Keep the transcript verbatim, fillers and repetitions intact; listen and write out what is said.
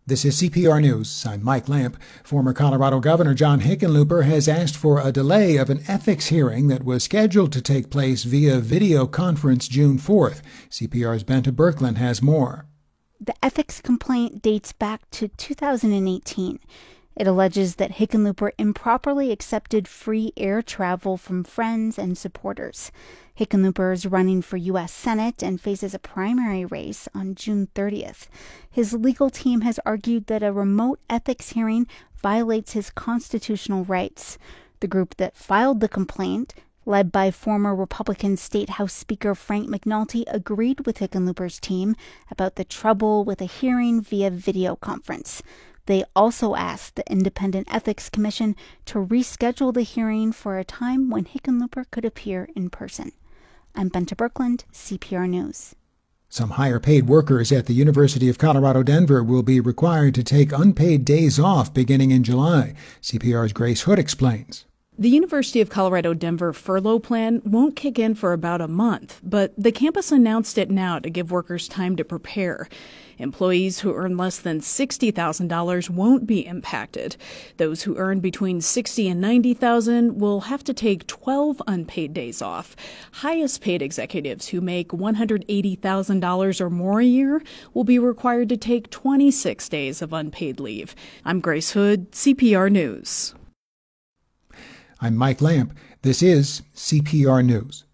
This is C P R News. I'm Mike Lamp. Former Colorado Governor John Hickenlooper has asked for a delay of an ethics hearing that was scheduled to take place via video conference June fourth. C P R's Benta Birkeland has more. The ethics complaint dates back to two thousand eighteen. It alleges that Hickenlooper improperly accepted free air travel from friends and supporters. Hickenlooper is running for U S Senate and faces a primary race on June thirtieth. His legal team has argued that a remote ethics hearing violates his constitutional rights. The group that filed the complaint, led by former Republican State House Speaker Frank McNulty, agreed with Hickenlooper's team about the trouble with a hearing via video conference. They also asked the Independent Ethics Commission to reschedule the hearing for a time when Hickenlooper could appear in person. I'm Benta Birkeland, C P R News. Some higher-paid workers at the University of Colorado Denver will be required to take unpaid days off beginning in July. C P R's Grace Hood explains. The University of Colorado Denver furlough plan won't kick in for about a month, but the campus announced it now to give workers time to prepare. Employees who earn less than sixty thousand dollars won't be impacted. Those who earn between sixty thousand dollars and ninety thousand dollars will have to take twelve unpaid days off. Highest paid executives who make one hundred eighty thousand dollars or more a year will be required to take twenty-six days of unpaid leave. I'm Grace Hood, C P R News. I'm Mike Lamp. This is C P R News.